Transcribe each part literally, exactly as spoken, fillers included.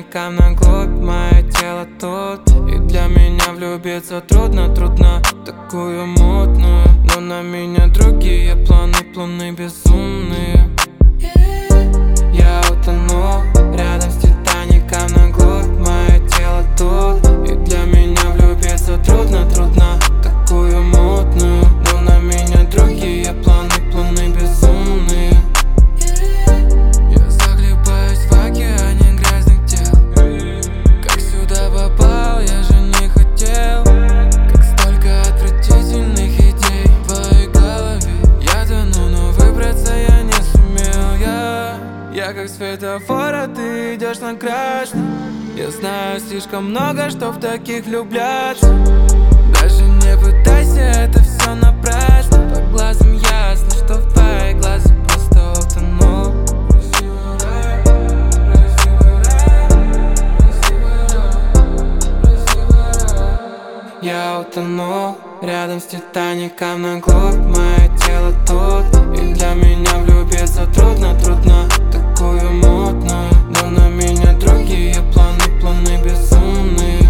Титаником на глубь, мое тело тут. И для меня влюбиться трудно, трудно, такую мутную. Но на меня другие планы, планы безумные. Я утону рядом с Титаником на глубь, мое тело тут. И для меня влюбиться трудно, трудно, такую мутную. Но на меня другие планы, планы безумные. Я захлебаюсь в океане грязных дел. Как сюда попал, я же не хотел. Как столько отвратительных идей в твоей голове. Я тону, но выбраться я не сумел. Я, я как светофор, а ты идешь на красный. Я знаю слишком много, что в таких влюбляться. Даже не пытайся, это все напрасно. По глазам ясно, что в твои глаза просто утонул. Я утону рядом с Титаником на глубь, мое тело тут. И для меня влюбиться трудно, трудно, такую мутную. Но на меня другие планы, планы безумные.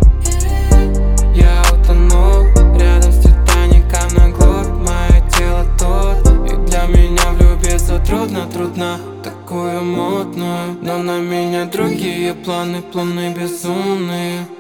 Я утону рядом с Титаником на глубь, мое тело тут. И для меня влюбиться трудно, трудно, такую мутную. Но на меня другие планы, планы безумные.